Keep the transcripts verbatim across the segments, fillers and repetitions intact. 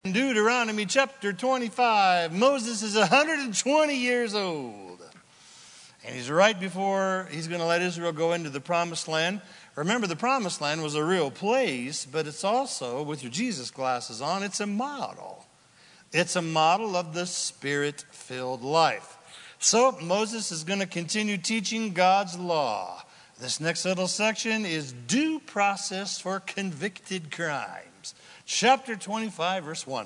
In Deuteronomy chapter twenty-five, Moses is one hundred twenty years old. And he's right before he's going to let Israel go into the promised land. Remember, the promised land was a real place, but it's also, with your Jesus glasses on, it's a model. It's a model of the Spirit-filled life. So Moses is going to continue teaching God's law. This next little section is due process for convicted crimes. Chapter twenty-five, verse one.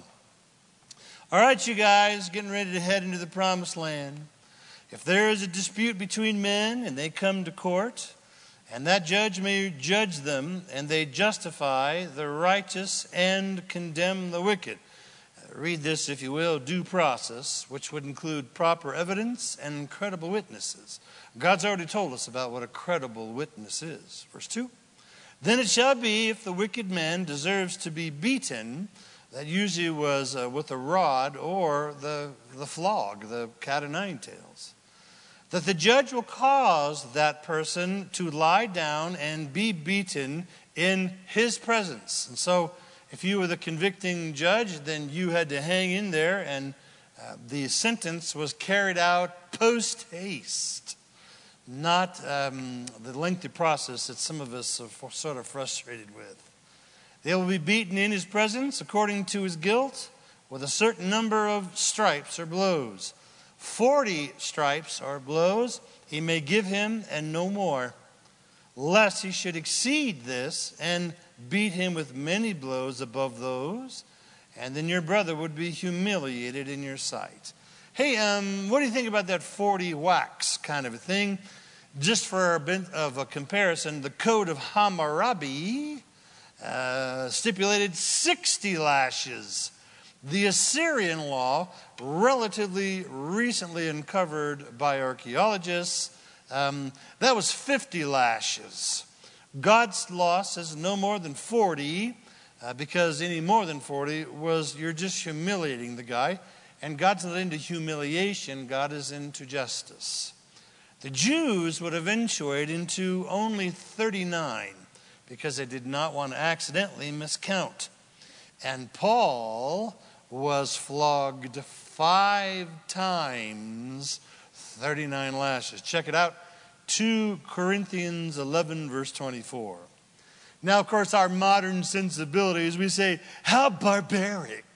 All right, you guys, getting ready to head into the promised land. If there is a dispute between men and they come to court, and that judge may judge them, and they justify the righteous and condemn the wicked. Read this, if you will, due process, which would include proper evidence and credible witnesses. God's already told us about what a credible witness is. Verse two. Then it shall be, if the wicked man deserves to be beaten, that usually was uh, with a rod or the, the flog, the cat o' nine tails, that the judge will cause that person to lie down and be beaten in his presence. And so if you were the convicting judge, then you had to hang in there, and uh, the sentence was carried out post haste. Not um, the lengthy process that some of us are sort of frustrated with. They will be beaten in his presence according to his guilt with a certain number of stripes or blows. Forty stripes or blows he may give him, and no more, lest he should exceed this and beat him with many blows above those, and then your brother would be humiliated in your sight. Hey, um, what do you think about that forty whacks kind of a thing? Just for a bit of a comparison, the Code of Hammurabi uh, stipulated sixty lashes. The Assyrian law, relatively recently uncovered by archaeologists, um, that was fifty lashes. God's law says no more than forty, uh, because any more than forty was, you're just humiliating the guy. And God's not into humiliation, God is into justice. The Jews would eventuate into only thirty-nine because they did not want to accidentally miscount. And Paul was flogged five times, thirty-nine lashes. Check it out, Second Corinthians eleven, verse twenty-four. Now, of course, our modern sensibilities, we say, how barbaric.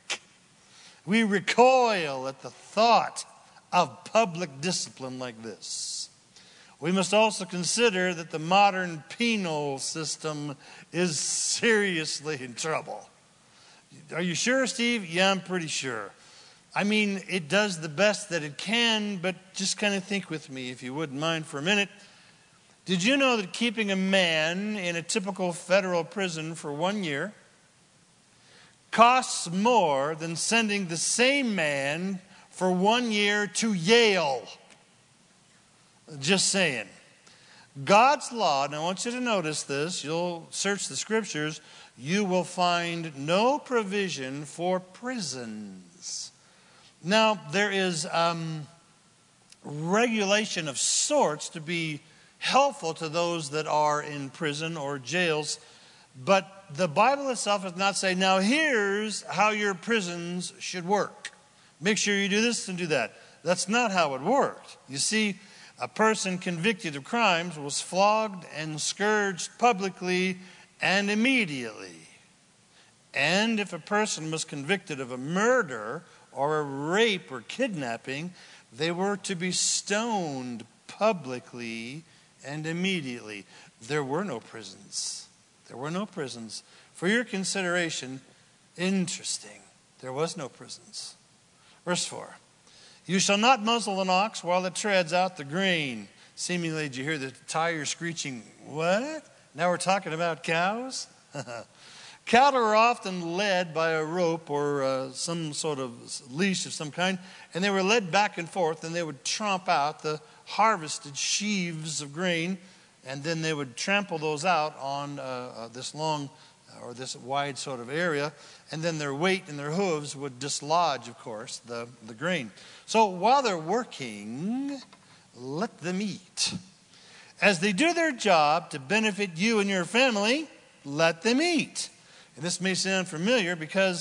We recoil at the thought of public discipline like this. We must also consider that the modern penal system is seriously in trouble. Are you sure, Steve? Yeah, I'm pretty sure. I mean, it does the best that it can, but just kind of think with me, if you wouldn't mind for a minute. Did you know that keeping a man in a typical federal prison for one year costs more than sending the same man for one year to Yale? Just saying. God's law, and I want you to notice this, you'll search the scriptures, you will find no provision for prisons. Now, there is um, regulation of sorts to be helpful to those that are in prison or jails, but the Bible itself does not say, now here's how your prisons should work. Make sure you do this and do that. That's not how it worked. You see, a person convicted of crimes was flogged and scourged publicly and immediately. And if a person was convicted of a murder or a rape or kidnapping, they were to be stoned publicly and immediately. There were no prisons. There were no prisons. For your consideration, interesting, there was no prisons. Verse four. You shall not muzzle an ox while it treads out the grain. Seemingly, did you hear the tire screeching? What? Now we're talking about cows? Cattle are often led by a rope or uh, some sort of leash of some kind, and they were led back and forth, and they would tromp out the harvested sheaves of grain, and then they would trample those out on uh, uh, this long or this wide sort of area, and then their weight and their hooves would dislodge, of course, the, the grain. So while they're working, let them eat. As they do their job to benefit you and your family, let them eat. And this may sound familiar because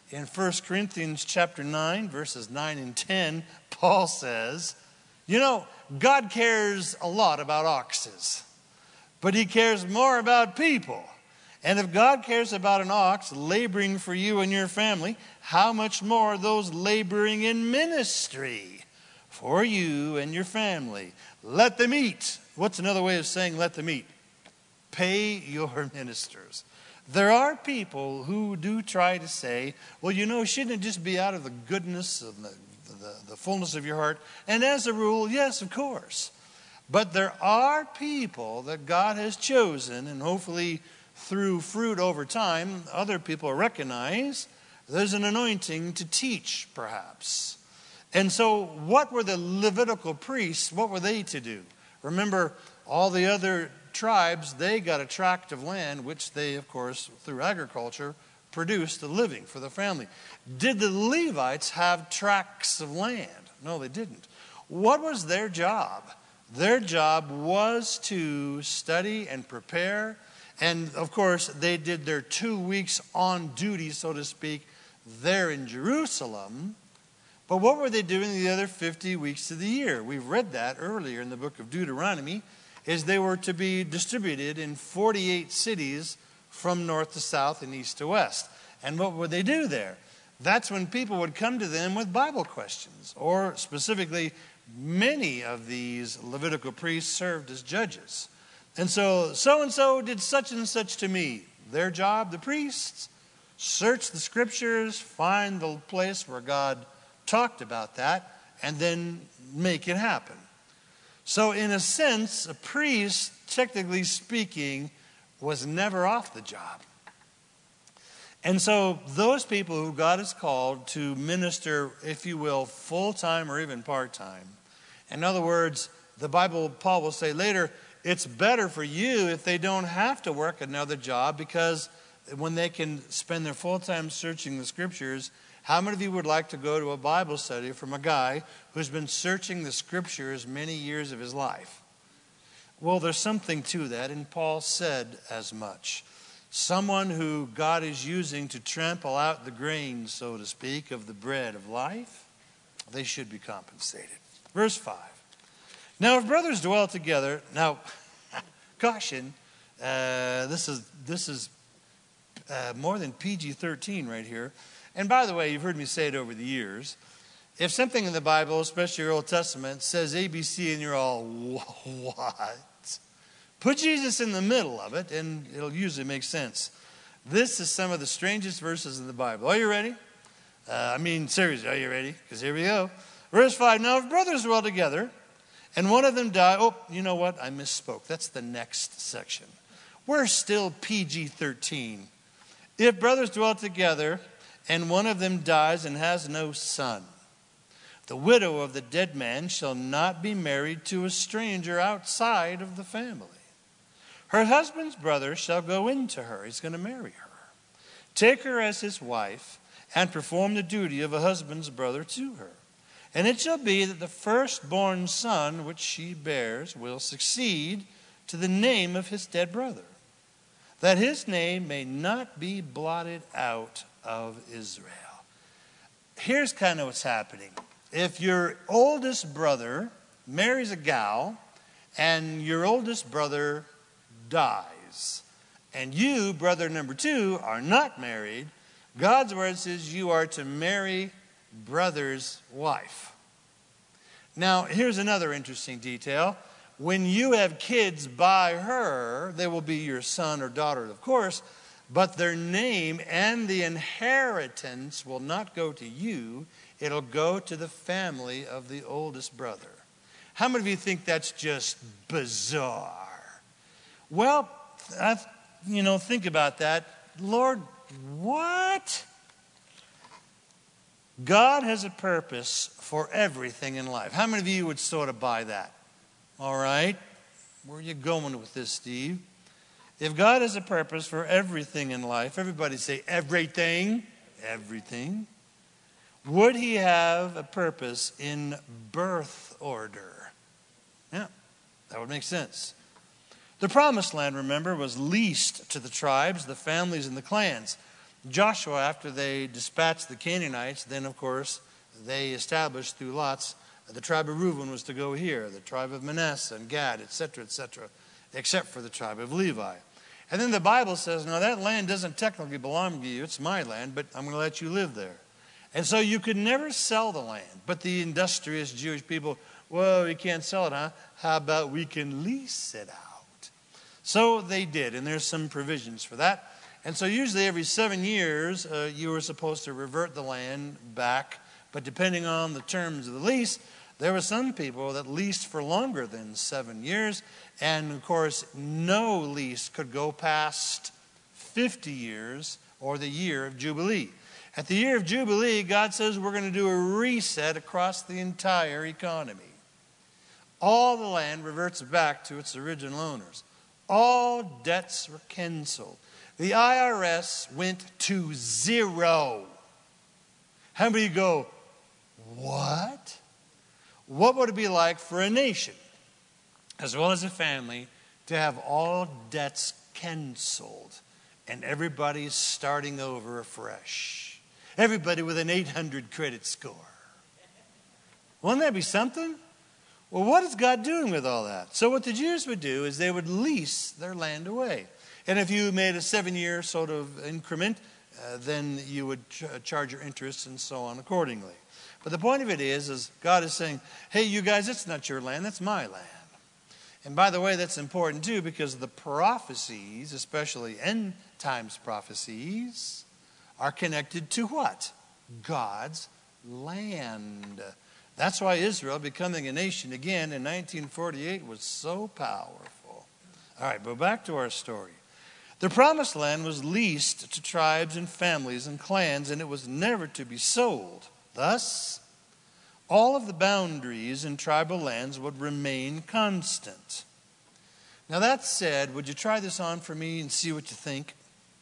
In First Corinthians chapter nine, verses nine and ten, Paul says, you know, God cares a lot about oxes, but he cares more about people. And if God cares about an ox laboring for you and your family, how much more those laboring in ministry for you and your family? Let them eat. What's another way of saying let them eat? Pay your ministers. There are people who do try to say, well, you know, shouldn't it just be out of the goodness and the, the, the fullness of your heart? And as a rule, yes, of course. But there are people that God has chosen, and hopefully through fruit over time, other people recognize there's an anointing to teach, perhaps. And so what were the Levitical priests, what were they to do? Remember, all the other tribes, they got a tract of land, which they, of course, through agriculture, produced a living for the family. Did the Levites have tracts of land? No, they didn't. What was their job? Their job was to study and prepare. And, of course, they did their two weeks on duty, so to speak, there in Jerusalem. But what were they doing the other fifty weeks of the year? We've read that earlier in the book of Deuteronomy. Is they were to be distributed in forty-eight cities from north to south and east to west. And what would they do there? That's when people would come to them with Bible questions. Or specifically, many of these Levitical priests served as judges. And so, so-and-so did such and such to me. Their job, the priests, search the scriptures, find the place where God talked about that, and then make it happen. So in a sense, a priest, technically speaking, was never off the job. And so those people who God has called to minister, if you will, full-time or even part-time. In other words, the Bible, Paul will say later, it's better for you if they don't have to work another job, because when they can spend their full time searching the scriptures. How many of you would like to go to a Bible study from a guy who's been searching the scriptures many years of his life? Well, there's something to that, and Paul said as much. Someone who God is using to trample out the grain, so to speak, of the bread of life, they should be compensated. Verse five. Now, if brothers dwell together, now, caution, uh, this is this is uh, more than P G thirteen right here. And by the way, you've heard me say it over the years. If something in the Bible, especially your Old Testament, says A B C and you're all, what? Put Jesus in the middle of it and it'll usually make sense. This is some of the strangest verses in the Bible. Are you ready? Uh, I mean, seriously, are you ready? Because here we go. Verse five, now if brothers dwell together and one of them die, oh, you know what? I misspoke. That's the next section. We're still P G thirteen. If brothers dwell together and one of them dies and has no son, the widow of the dead man shall not be married to a stranger outside of the family. Her husband's brother shall go into her. He's going to marry her. Take her as his wife and perform the duty of a husband's brother to her. And it shall be that the firstborn son which she bears will succeed to the name of his dead brother, that his name may not be blotted out of Israel. Here's kind of what's happening. If your oldest brother marries a gal and your oldest brother dies, and you, brother number two, are not married, God's word says you are to marry brother's wife. Now, here's another interesting detail. When you have kids by her, they will be your son or daughter, of course, but their name and the inheritance will not go to you. It'll go to the family of the oldest brother. How many of you think that's just bizarre? Well, I, you know, think about that. Lord, what? God has a purpose for everything in life. How many of you would sort of buy that? All right. Where are you going with this, Steve? If God has a purpose for everything in life, everybody say everything, everything. Would he have a purpose in birth order? Yeah, that would make sense. The promised land, remember, was leased to the tribes, the families, and the clans. Joshua, after they dispatched the Canaanites, then, of course, they established through lots, the tribe of Reuben was to go here, the tribe of Manasseh and Gad, et cetera, et cetera, except for the tribe of Levi. And then the Bible says, no, that land doesn't technically belong to you. It's my land, but I'm going to let you live there. And so you could never sell the land. But the industrious Jewish people, well, we can't sell it, huh? How about we can lease it out? So they did, and there's some provisions for that. And so usually every seven years, uh, you were supposed to revert the land back. But depending on the terms of the lease, there were some people that leased for longer than seven years. And, of course, no lease could go past fifty years or the year of Jubilee. At the year of Jubilee, God says we're going to do a reset across the entire economy. All the land reverts back to its original owners. All debts were canceled. The I R S went to zero. How many go, what? What would it be like for a nation, as well as a family, to have all debts canceled and everybody starting over afresh? Everybody with an eight hundred credit score. Wouldn't that be something? Well, what is God doing with all that? So what the Jews would do is they would lease their land away. And if you made a seven-year sort of increment, uh, then you would ch- charge your interest and so on accordingly. But the point of it is, is God is saying, hey, you guys, it's not your land, that's my land. And by the way, that's important too, because the prophecies, especially end times prophecies, are connected to what? God's land. That's why Israel becoming a nation again in nineteen forty-eight was so powerful. All right, but back to our story. The promised land was leased to tribes and families and clans, and it was never to be sold. Thus, all of the boundaries in tribal lands would remain constant. Now that said, would you try this on for me and see what you think?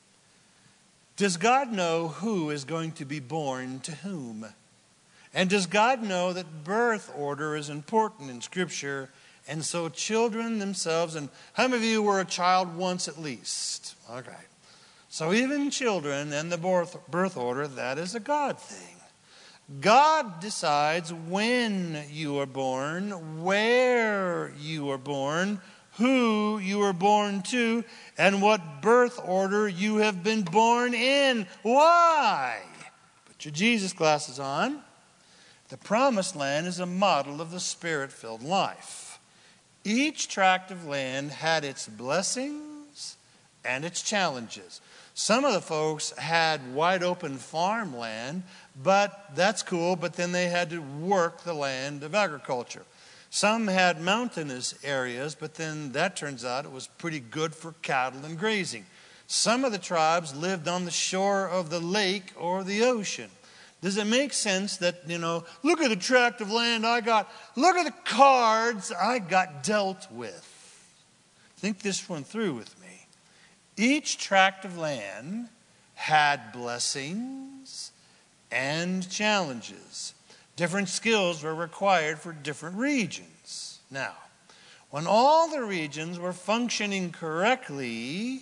Does God know who is going to be born to whom? And does God know that birth order is important in Scripture? And so children themselves, and how many of you were a child once at least? Okay. So even children and the birth, birth order, that is a God thing. God decides when you are born, where you are born, who you are born to, and what birth order you have been born in. Why? Put your Jesus glasses on. The promised land is a model of the Spirit-filled life. Each tract of land had its blessings and its challenges. Some of the folks had wide open farmland, but that's cool, but then they had to work the land of agriculture. Some had mountainous areas, but then that turns out it was pretty good for cattle and grazing. Some of the tribes lived on the shore of the lake or the ocean. Does it make sense that, you know, look at the tract of land I got, look at the cards I got dealt with? Think this one through with me. Each tract of land had blessings and challenges. Different skills were required for different regions. Now, when all the regions were functioning correctly,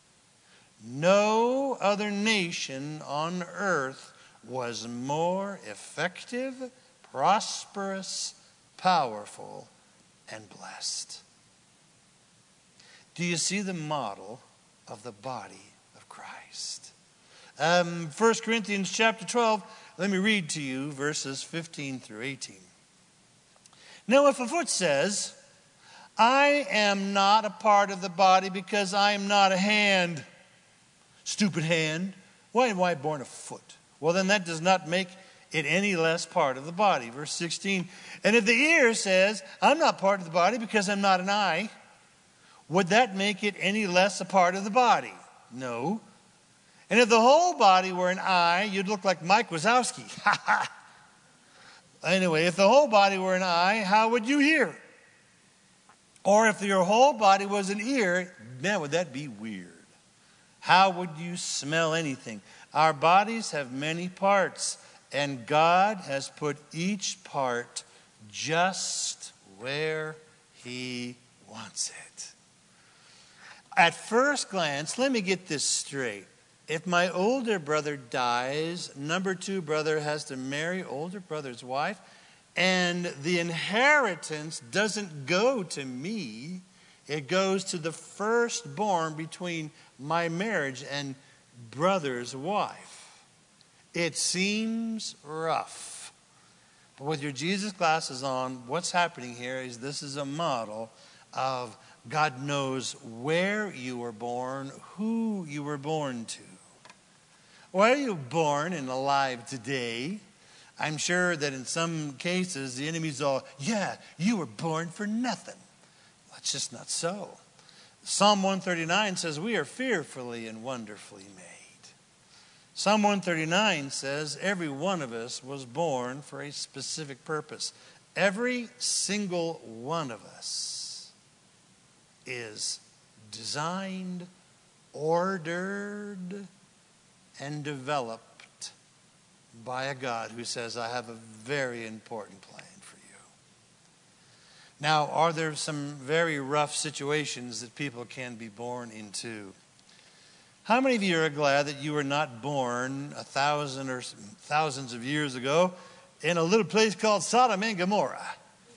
no other nation on earth was more effective, prosperous, powerful, and blessed. Do you see the model of the body of Christ? Um, First Corinthians chapter twelve, let me read to you verses fifteen through eighteen. Now if a foot says, I am not a part of the body because I am not a hand, stupid hand, why am I born a foot? Well, then that does not make it any less part of the body. Verse sixteen, and if the ear says, I'm not part of the body because I'm not an eye, would that make it any less a part of the body? No. And if the whole body were an eye, you'd look like Mike Wazowski. Anyway, if the whole body were an eye, how would you hear? Or if your whole body was an ear, man, would that be weird? How would you smell anything? Our bodies have many parts, and God has put each part just where He wants it. At first glance, let me get this straight. If my older brother dies, number two brother has to marry older brother's wife, and the inheritance doesn't go to me. It goes to the firstborn between my marriage and brother's wife. It seems rough. But with your Jesus glasses on, what's happening here is this is a model of God knows where you were born, who you were born to. Why are you born and alive today? I'm sure that in some cases the enemy's all, yeah, you were born for nothing. That's just not so. Psalm one thirty-nine says we are fearfully and wonderfully made. Psalm one thirty-nine says every one of us was born for a specific purpose. Every single one of us is designed, ordered, and developed by a God who says, I have a very important plan for you. Now, are there some very rough situations that people can be born into? How many of you are glad that you were not born a thousand or thousands of years ago in a little place called Sodom and Gomorrah?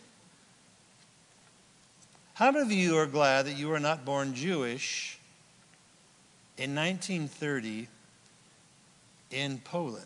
How many of you are glad that you were not born Jewish in nineteen thirty in Poland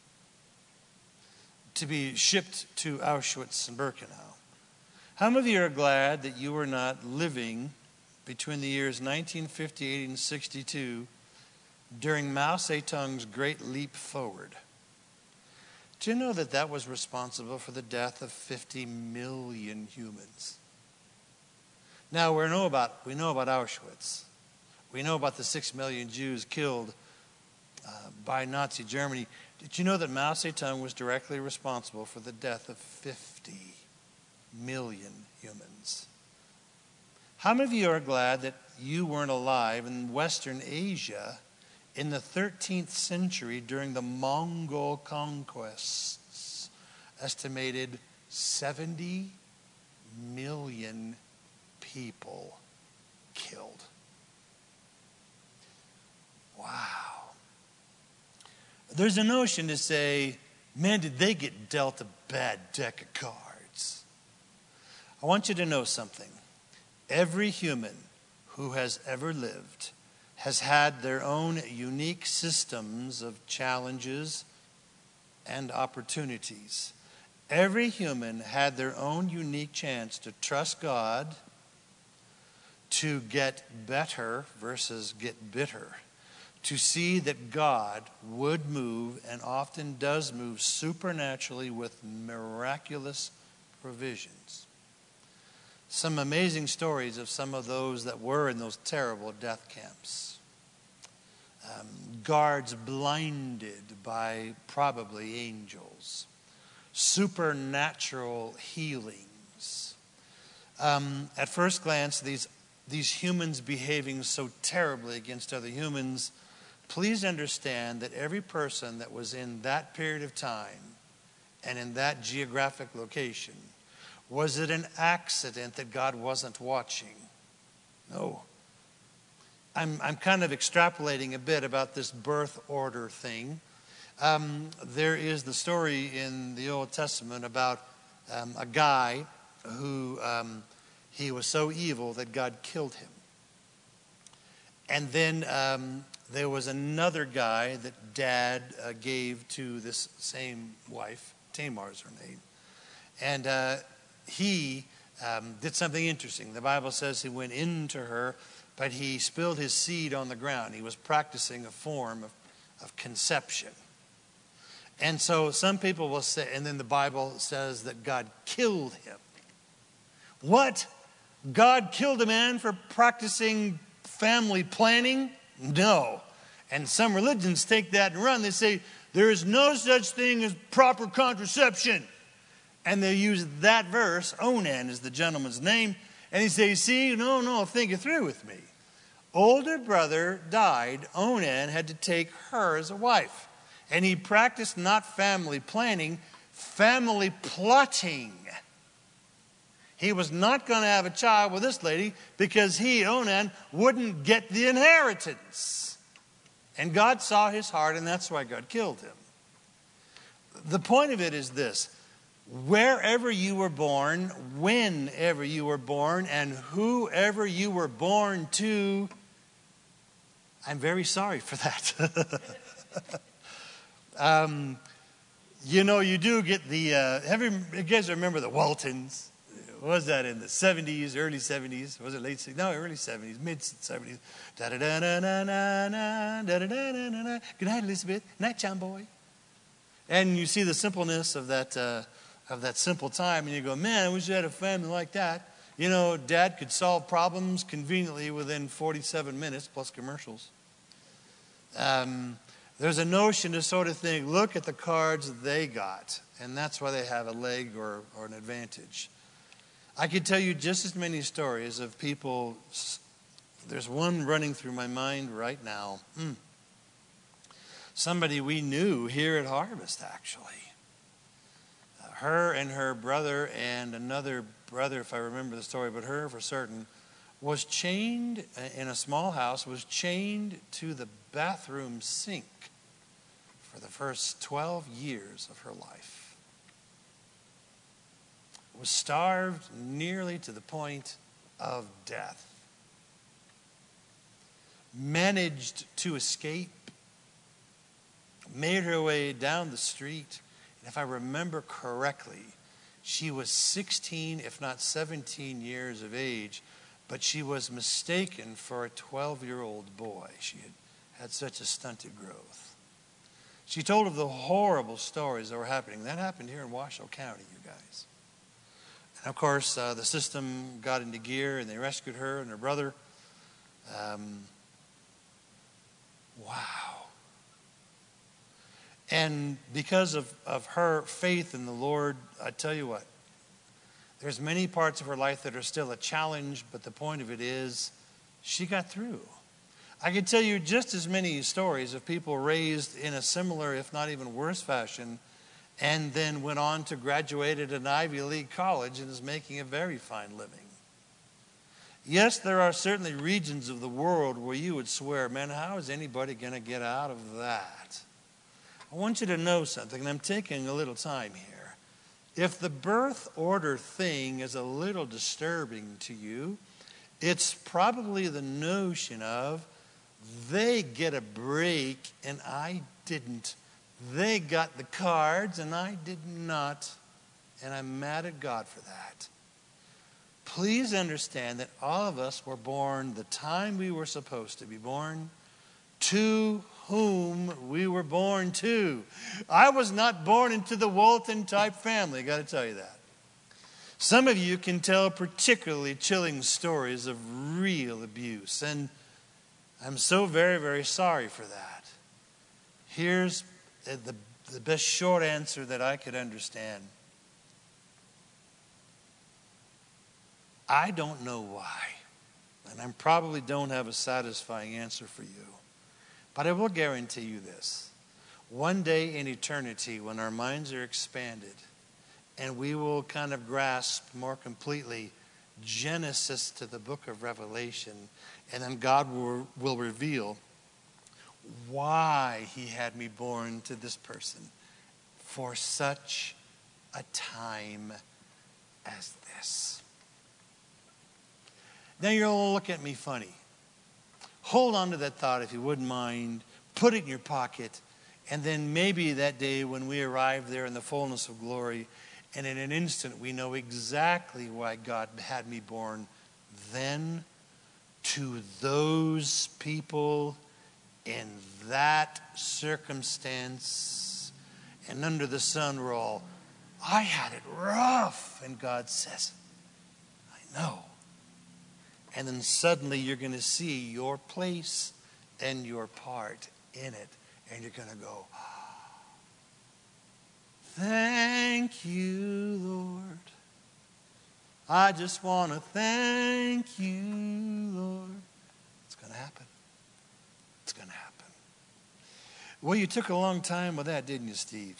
to be shipped to Auschwitz and Birkenau? How many of you are glad that you were not living between the years nineteen fifty-eight and sixty-two during Mao Zedong's Great Leap Forward? Do you know that that was responsible for the death of fifty million humans? Now we know about we know about Auschwitz. We know about the six million Jews killed uh, by Nazi Germany. Did you know that Mao Zedong was directly responsible for the death of fifty million humans? How many of you are glad that you weren't alive in Western Asia in the thirteenth century during the Mongol conquests? Estimated seventy million people killed. Wow. There's a notion to say, man, did they get dealt a bad deck of cards? I want you to know something. Every human who has ever lived has had their own unique systems of challenges and opportunities. Every human had their own unique chance to trust God, to get better versus get bitter, to see that God would move and often does move supernaturally with miraculous provisions. Some amazing stories of some of those that were in those terrible death camps. Um, guards blinded by probably angels. Supernatural healings. Um, at first glance, these these humans behaving so terribly against other humans, please understand that every person that was in that period of time and in that geographic location, was it an accident that God wasn't watching? No. I'm, I'm kind of extrapolating a bit about this birth order thing. Um, there is the story in the Old Testament about um, a guy who um, he was so evil that God killed him. And then um, there was another guy that dad uh, gave to this same wife. Tamar's her name. And uh, he um, did something interesting. The Bible says he went into her, but he spilled his seed on the ground. He was practicing a form of, of conception. And so some people will say, and then the Bible says that God killed him. What? God killed a man for practicing family planning? No. And some religions take that and run. They say, there is no such thing as proper contraception. And they use that verse, Onan is the gentleman's name, and he says, see, no, no, think it through with me. Older brother died. Onan had to take her as a wife. And he practiced not family planning, family plotting. He was not going to have a child with this lady because he, Onan, wouldn't get the inheritance. And God saw his heart, and that's why God killed him. The point of it is this: wherever you were born, whenever you were born, and whoever you were born to, I'm very sorry for that. um, you know, you do get the, uh, have you, you guys remember the Waltons? What was that in the seventies, early seventies? Was it late sixties? No, early seventies, mid seventies. Da da da da da da da da da da da da. Good night, Elizabeth. Night, John boy. And you see the simpleness of that uh, of that simple time, and you go, man, I wish I had a family like that. You know, Dad could solve problems conveniently within forty-seven minutes plus commercials. Um, there's a notion to sort of think, look at the cards they got, and that's why they have a leg or, or an advantage. I could tell you just as many stories of people. There's one running through my mind right now. Mm. Somebody we knew here at Harvest, actually. Uh, her and her brother and another brother, if I remember the story, but her for certain, was chained in a small house, was chained to the bathroom sink for the first twelve years of her life. Was starved nearly to the point of death. Managed to escape. Made her way down the street. And if I remember correctly, she was sixteen, if not seventeen years of age, but she was mistaken for a twelve-year-old boy. She had had such a stunted growth. She told of the horrible stories that were happening. That happened here in Washoe County, you guys. And of course, uh, the system got into gear and they rescued her and her brother. Um, wow. And because of, of her faith in the Lord, I tell you what, there's many parts of her life that are still a challenge, but the point of it is she got through. I could tell you just as many stories of people raised in a similar, if not even worse fashion, and then went on to graduate at an Ivy League college and is making a very fine living. Yes, there are certainly regions of the world where you would swear, man, how is anybody going to get out of that? I want you to know something, and I'm taking a little time here. If the birth order thing is a little disturbing to you, it's probably the notion of they get a break and I didn't. They got the cards and I did not, and I'm mad at God for that. Please understand that all of us were born the time we were supposed to be born, to whom we were born to. I was not born into the Walton type family, I got to tell you that. Some of you can tell particularly chilling stories of real abuse, and I'm so very, very sorry for that. Here's the, the best short answer that I could understand. I don't know why, and I probably don't have a satisfying answer for you. But I will guarantee you this. One day in eternity, when our minds are expanded and we will kind of grasp more completely Genesis to the book of Revelation, and then God will, will reveal why he had me born to this person for such a time as this. Now you'll look at me funny. Hold on to that thought if you wouldn't mind. Put it in your pocket. And then maybe that day when we arrive there in the fullness of glory, and in an instant we know exactly why God had me born then to those people in that circumstance and under the sun we're all, I had it rough. And God says, I know. And then suddenly you're going to see your place and your part in it. And you're going to go, thank you, Lord. I just want to thank you, Lord. It's going to happen. It's going to happen. Well, you took a long time with that, didn't you, Steve?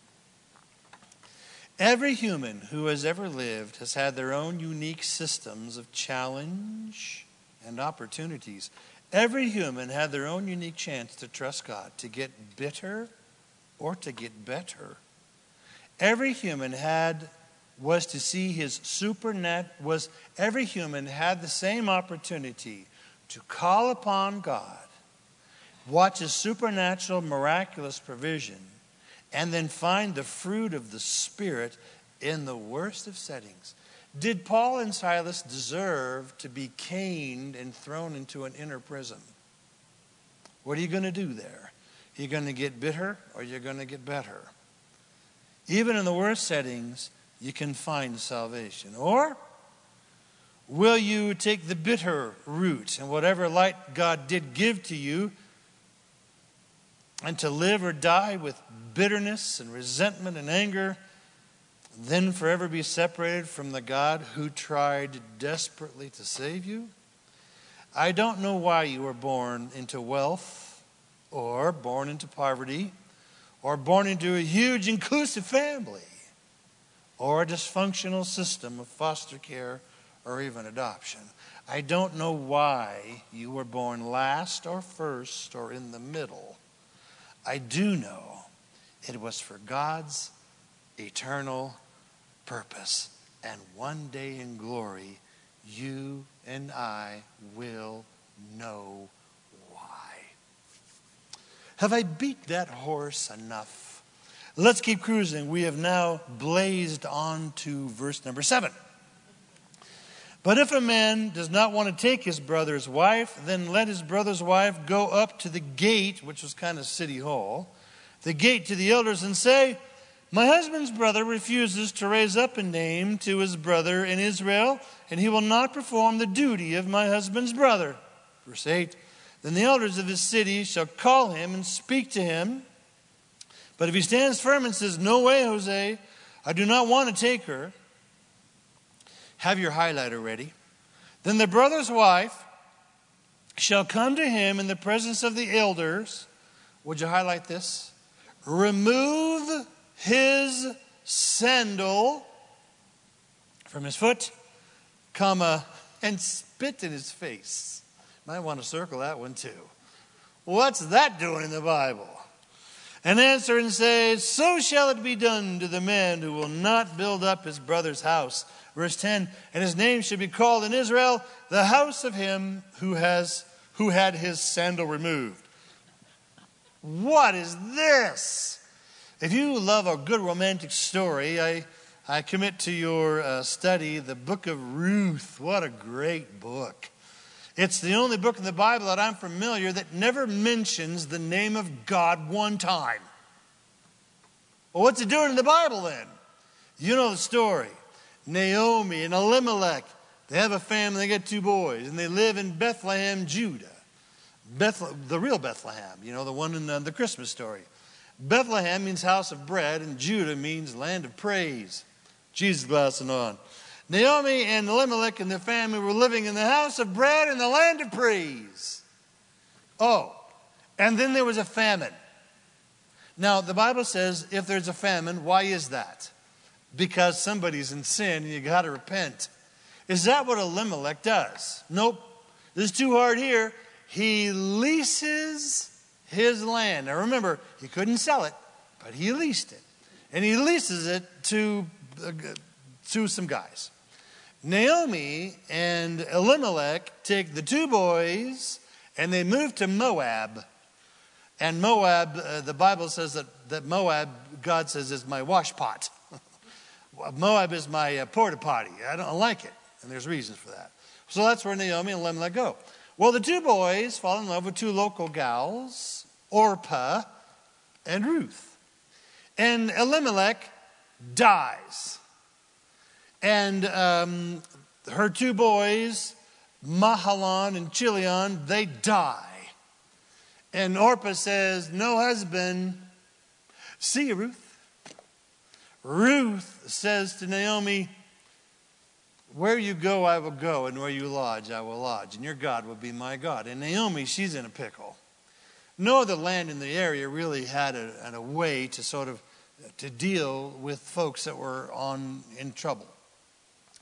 Every human who has ever lived has had their own unique systems of challenge and opportunities. Every human had their own unique chance to trust God, to get bitter or to get better. Every human had was to see his supernat was every human had the same opportunity to call upon God, watch his supernatural, miraculous provision, and then find the fruit of the Spirit in the worst of settings. Did Paul and Silas deserve to be caned and thrown into an inner prison? What are you going to do there? Are you going to get bitter or are you going to get better? Even in the worst settings, you can find salvation. Or will you take the bitter route and whatever light God did give to you, and to live or die with bitterness and resentment and anger, then forever be separated from the God who tried desperately to save you? I don't know why you were born into wealth or born into poverty or born into a huge inclusive family or a dysfunctional system of foster care or even adoption. I don't know why you were born last or first or in the middle. I do know it was for God's eternal purpose. And one day in glory, you and I will know why. Have I beat that horse enough? Let's keep cruising. We have now blazed on to verse number seven. But if a man does not want to take his brother's wife, then let his brother's wife go up to the gate, which was kind of city hall, the gate to the elders, and say, my husband's brother refuses to raise up a name to his brother in Israel, and he will not perform the duty of my husband's brother. Verse eight, then the elders of his city shall call him and speak to him. But if he stands firm and says, no way, Jose, I do not want to take her, have your highlighter ready. Then the brother's wife shall come to him in the presence of the elders. Would you highlight this? Remove his sandal from his foot, comma, and spit in his face. Might want to circle that one too. What's that doing in the Bible? And answer and say, so shall it be done to the man who will not build up his brother's house. Verse ten, and his name should be called in Israel the house of him who has who had his sandal removed. What is this? If you love a good romantic story, I, I commit to your uh, study the book of Ruth. What a great book. It's the only book in the Bible that I'm familiar that never mentions the name of God one time. Well, what's it doing in the Bible then? You know the story. Naomi and Elimelech, they have a family, they get two boys, and they live in Bethlehem, Judah. Beth, the real Bethlehem, you know, the one in the, the Christmas story. Bethlehem means house of bread, and Judah means land of praise. Jesus glassing on. Naomi and Elimelech and their family were living in the house of bread in the land of praise. Oh, and then there was a famine. Now, the Bible says if there's a famine, why is that? Because somebody's in sin and you got to repent. Is that what Elimelech does? Nope. This is too hard here. He leases his land. Now remember, he couldn't sell it, but he leased it. And he leases it to, uh, to some guys. Naomi and Elimelech take the two boys and they move to Moab. And Moab, uh, the Bible says that, that Moab, God says, is my wash pot. Moab is my uh, porta potty. I don't like it. And there's reasons for that. So that's where Naomi and Elimelech go. Well, the two boys fall in love with two local gals, Orpah and Ruth. And Elimelech dies. And um, her two boys, Mahalan and Chilion, they die. And Orpah says, no husband. See you, Ruth. Ruth says to Naomi, where you go, I will go, and where you lodge, I will lodge, and your God will be my God. And Naomi, she's in a pickle. No other land in the area really had a, a way to sort of to deal with folks that were on in trouble.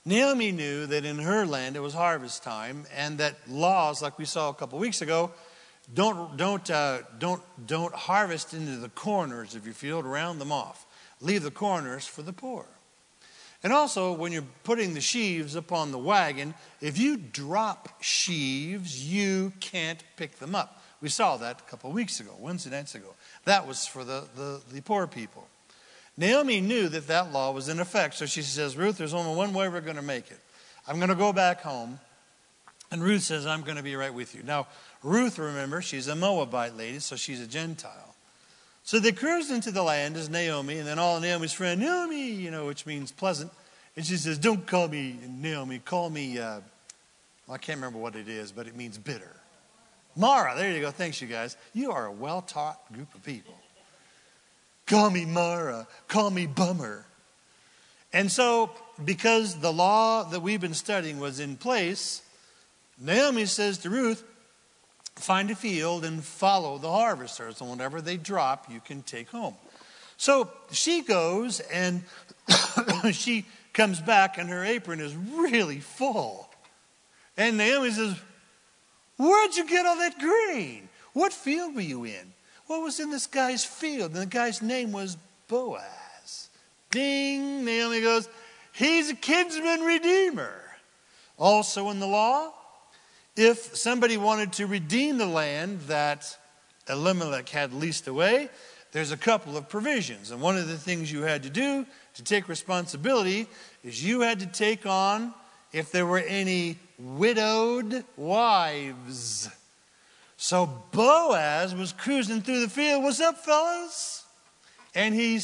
Naomi knew that in her land it was harvest time, and that laws, like we saw a couple weeks ago, don't don't uh, don't don't harvest into the corners of your field. Round them off. Leave the corners for the poor. And also, when you're putting the sheaves upon the wagon, if you drop sheaves, you can't pick them up. We saw that a couple of weeks ago, Wednesday nights ago. That was for the, the, the poor people. Naomi knew that that law was in effect, so she says, Ruth, there's only one way we're going to make it. I'm going to go back home. And Ruth says, I'm going to be right with you. Now, Ruth, remember, she's a Moabite lady, so she's a Gentile. So they cruised into the land as Naomi, and then all of Naomi's friend, Naomi, you know, which means pleasant. And she says, don't call me Naomi, call me, uh, well, I can't remember what it is, but it means bitter. Mara, there you go. Thanks, you guys. You are a well-taught group of people. Call me Mara. Call me Bummer. And so, because the law that we've been studying was in place, Naomi says to Ruth, find a field and follow the harvesters, and whatever they drop, you can take home. So she goes, and she comes back, and her apron is really full. And Naomi says, where'd you get all that grain? What field were you in? What was in this guy's field? And the guy's name was Boaz. Ding, Naomi goes, he's a kinsman redeemer. Also in the law, if somebody wanted to redeem the land that Elimelech had leased away, there's a couple of provisions. And one of the things you had to do to take responsibility is you had to take on, if there were any widowed wives. So Boaz was cruising through the field. What's up, fellas? And he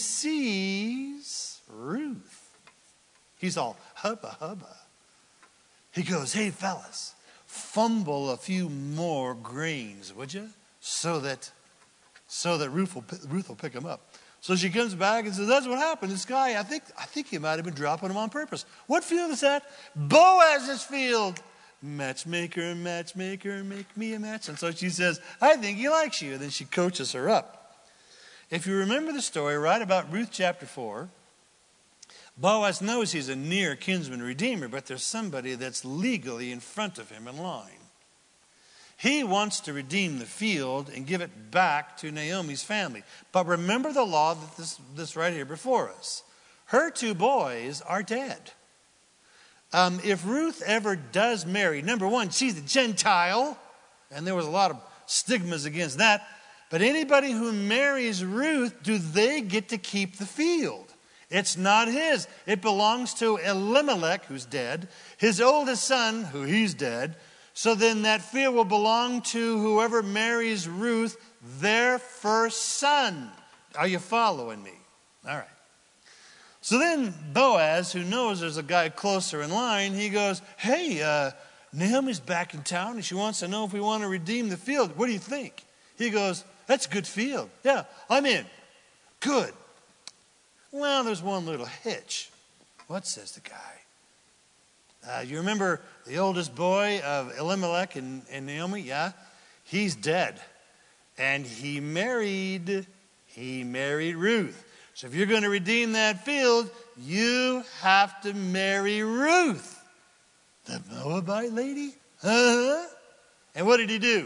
sees Ruth. He's all hubba hubba. He goes, hey, fellas, fumble a few more grains, would you? So that so that Ruth will, Ruth will pick them up. So she comes back and says, that's what happened. This guy, I think, I think he might have been dropping them on purpose. What field is that? Boaz's field. Matchmaker, matchmaker, make me a match. And so she says, I think he likes you. And then she coaches her up. If you remember the story right about Ruth chapter four, Boaz knows he's a near kinsman redeemer, but there's somebody that's legally in front of him in line. He wants to redeem the field and give it back to Naomi's family. But remember the law that this, this right here before us. Her two boys are dead. Um, if Ruth ever does marry, number one, she's a Gentile, and there was a lot of stigmas against that. But anybody who marries Ruth, do they get to keep the field? It's not his. It belongs to Elimelech, who's dead, his oldest son, who he's dead. So then that field will belong to whoever marries Ruth, their first son. Are you following me? All right. So then Boaz, who knows there's a guy closer in line, he goes, hey, uh, Naomi's back in town, and she wants to know if we want to redeem the field. What do you think? He goes, that's a good field. Yeah, I'm in. Good. Well, there's one little hitch. What, says the guy? Uh, you remember the oldest boy of Elimelech and, and Naomi? Yeah, he's dead. And he married, he married Ruth. So if you're going to redeem that field, you have to marry Ruth. The Moabite lady? Uh-huh. And what did he do?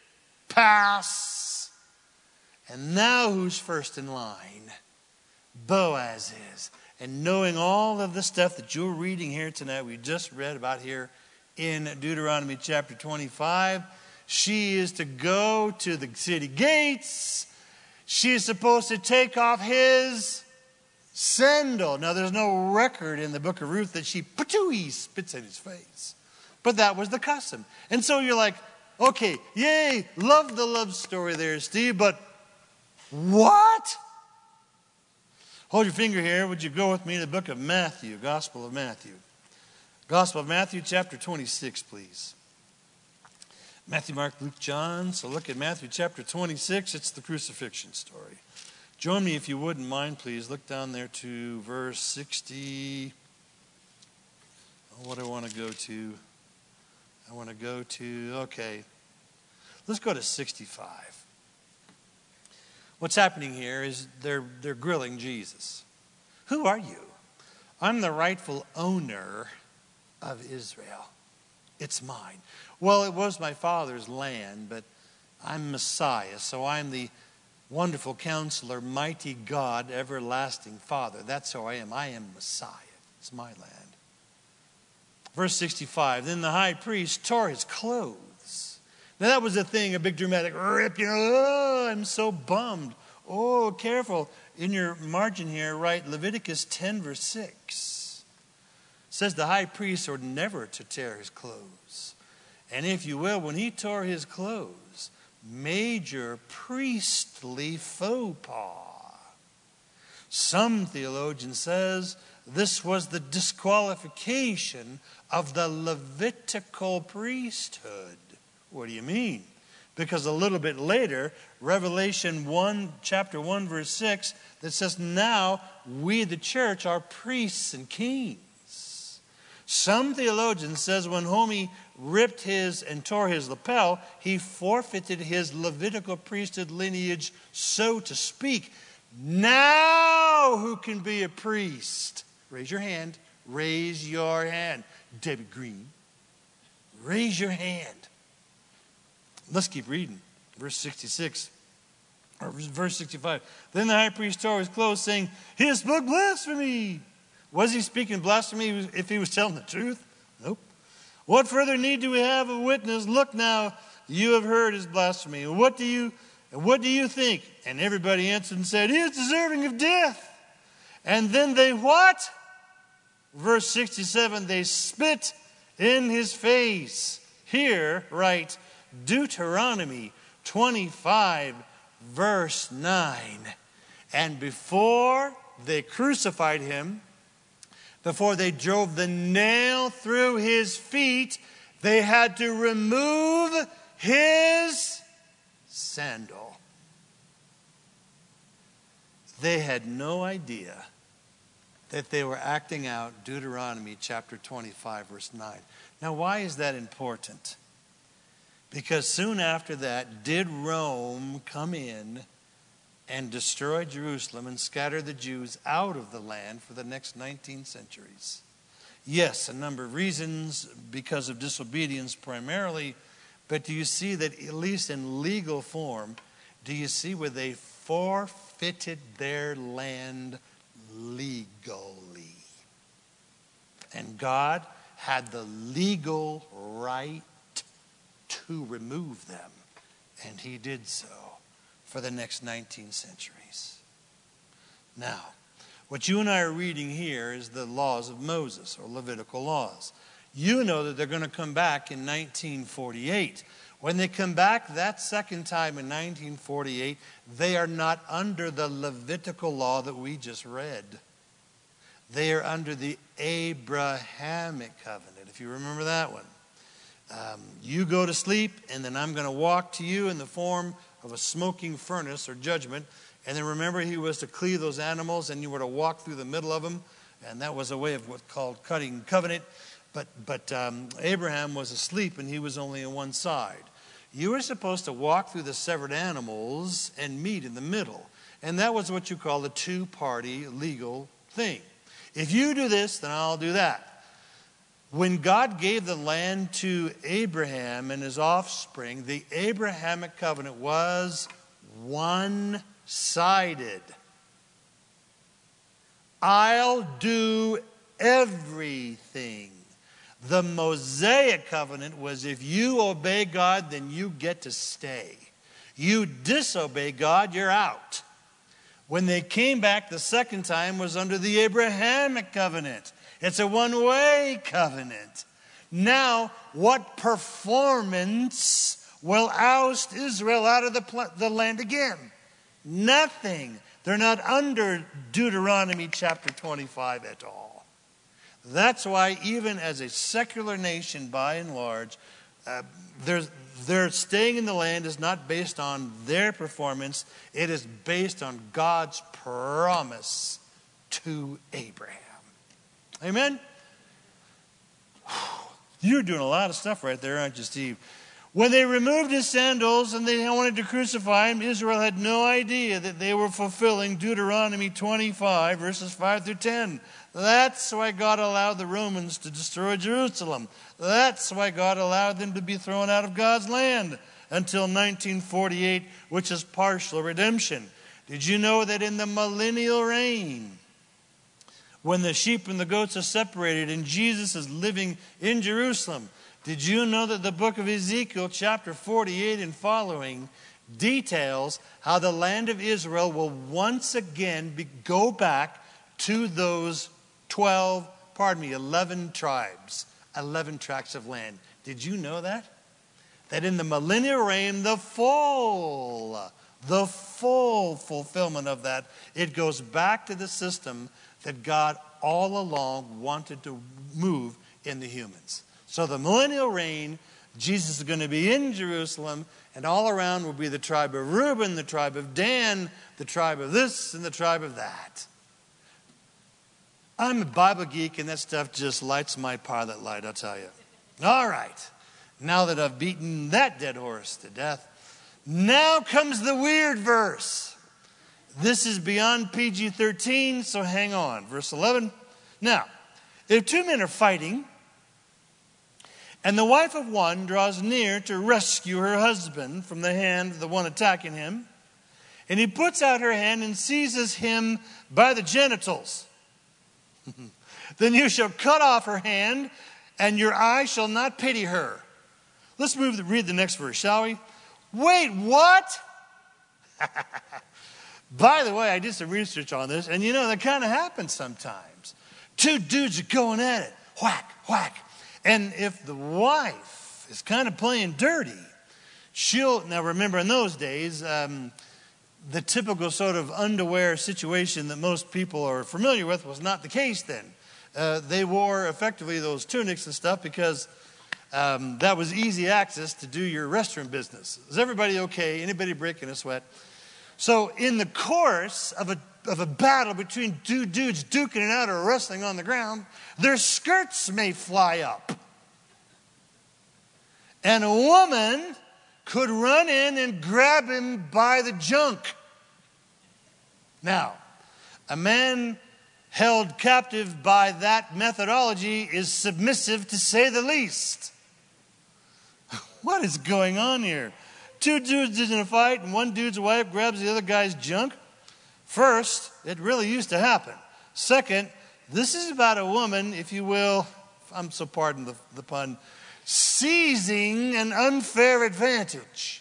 Pass. And now who's first in line? Boaz is. And knowing all of the stuff that you're reading here tonight, we just read about here in Deuteronomy chapter twenty-five, she is to go to the city gates. She is supposed to take off his sandal. Now, there's no record in the book of Ruth that she patooey spits in his face. But that was the custom. And so you're like, okay, yay, love the love story there, Steve, but what? Hold your finger here. Would you go with me to the book of Matthew, Gospel of Matthew. Gospel of Matthew, chapter twenty-six, please. Matthew, Mark, Luke, John. So look at Matthew chapter twenty-six. It's the crucifixion story. Join me, if you wouldn't mind, please. Look down there to verse sixty. Oh, what do I want to go to? I want to go to, okay. Let's go to sixty-five. What's happening here is they're, they're grilling Jesus. Who are you? I'm the rightful owner of Israel. It's mine. Well, it was my father's land, but I'm Messiah, so I'm the wonderful counselor, mighty God, everlasting Father. That's who I am. I am Messiah. It's my land. Verse sixty-five, then the high priest tore his clothes. Now that was a thing, a big dramatic rip, you know, oh, I'm so bummed. Oh, careful. In your margin here, write Leviticus ten, verse six. It says the high priest ought never to tear his clothes. And if you will, when he tore his clothes, major priestly faux pas. Some theologian says this was the disqualification of the Levitical priesthood. What do you mean? Because a little bit later, Revelation one, chapter one, verse six, that says, now we, the church, are priests and kings. Some theologian says when Homi ripped his and tore his lapel, he forfeited his Levitical priesthood lineage, so to speak. Now who can be a priest? Raise your hand. Raise your hand. Debbie Green. Raise your hand. Let's keep reading. Verse sixty-six. Or verse sixty-five. Then the high priest tore his clothes, saying, he has spoken blasphemy. Was he speaking blasphemy if he was telling the truth? Nope. What further need do we have of witness? Look now, you have heard his blasphemy. What do you, what do you think? And everybody answered and said, he is deserving of death. And then they what? Verse sixty-seven, they spit in his face. Here, right, Deuteronomy twenty-five, verse nine. And before they crucified him, before they drove the nail through his feet, they had to remove his sandal. They had no idea that they were acting out Deuteronomy chapter twenty-five, verse nine. Now, why is that important? Because soon after that, did Rome come in and destroy Jerusalem and scatter the Jews out of the land for the next nineteen centuries? Yes, a number of reasons, because of disobedience primarily, but do you see that at least in legal form, do you see where they forfeited their land legally? And God had the legal right to remove them, and he did so for the next nineteen centuries. Now, what you and I are reading here is the laws of Moses, or Levitical laws. You know that they're going to come back in nineteen forty-eight. When they come back that second time in nineteen forty-eight, they are not under the Levitical law that we just read. They are under the Abrahamic covenant, if you remember that one. Um, you go to sleep, and then I'm going to walk to you in the form of a smoking furnace or judgment. And then remember, he was to cleave those animals, and you were to walk through the middle of them. And that was a way of what's called cutting covenant. But, but um, Abraham was asleep, and he was only on one side. You were supposed to walk through the severed animals and meet in the middle. And that was what you call a two-party legal thing. If you do this, then I'll do that. When God gave the land to Abraham and his offspring, the Abrahamic covenant was one-sided. I'll do everything. The Mosaic covenant was if you obey God, then you get to stay. You disobey God, you're out. When they came back the second time was under the Abrahamic covenant. It's a one-way covenant. Now, what performance will oust Israel out of the, pl- the land again? Nothing. They're not under Deuteronomy chapter twenty-five at all. That's why even as a secular nation, by and large, uh, there's, their staying in the land is not based on their performance. It is based on God's promise to Abraham. Amen? You're doing a lot of stuff right there, aren't you, Steve? When they removed his sandals and they wanted to crucify him, Israel had no idea that they were fulfilling Deuteronomy twenty-five, verses five through ten. That's why God allowed the Romans to destroy Jerusalem. That's why God allowed them to be thrown out of God's land until nineteen forty-eight, which is partial redemption. Did you know that in the millennial reign, when the sheep and the goats are separated and Jesus is living in Jerusalem, did you know that the book of Ezekiel, chapter forty-eight and following, details how the land of Israel will once again be, go back to those twelve, pardon me, eleven tribes, eleven tracts of land. Did you know that? That in the millennial reign, the full, the full fulfillment of that, it goes back to the system that God all along wanted to move in the humans. So the millennial reign, Jesus is going to be in Jerusalem, and all around will be the tribe of Reuben, the tribe of Dan, the tribe of this, and the tribe of that. I'm a Bible geek, and that stuff just lights my pilot light, I'll tell you. All right. Now that I've beaten that dead horse to death, now comes the weird verse. This is beyond P G thirteen, so hang on. Verse eleven. Now, if two men are fighting, and the wife of one draws near to rescue her husband from the hand of the one attacking him, and he puts out her hand and seizes him by the genitals, then you shall cut off her hand, and your eye shall not pity her. Let's move to read the next verse, shall we? Wait, what? By the way, I did some research on this, and you know, that kind of happens sometimes. Two dudes are going at it. Whack, whack. And if the wife is kind of playing dirty, she'll, now remember in those days, um, the typical sort of underwear situation that most people are familiar with was not the case then. Uh, they wore effectively those tunics and stuff because um, that was easy access to do your restroom business. Is everybody okay? Anybody breaking a sweat? So in the course of a of a battle between two dudes duking it out or wrestling on the ground, their skirts may fly up. And a woman could run in and grab him by the junk. Now, a man held captive by that methodology is submissive, to say the least. What is going on here? Two dudes in a fight and one dude's wife grabs the other guy's junk. First, it really used to happen. Second, this is about a woman, if you will, I'm so pardon the, the pun, seizing an unfair advantage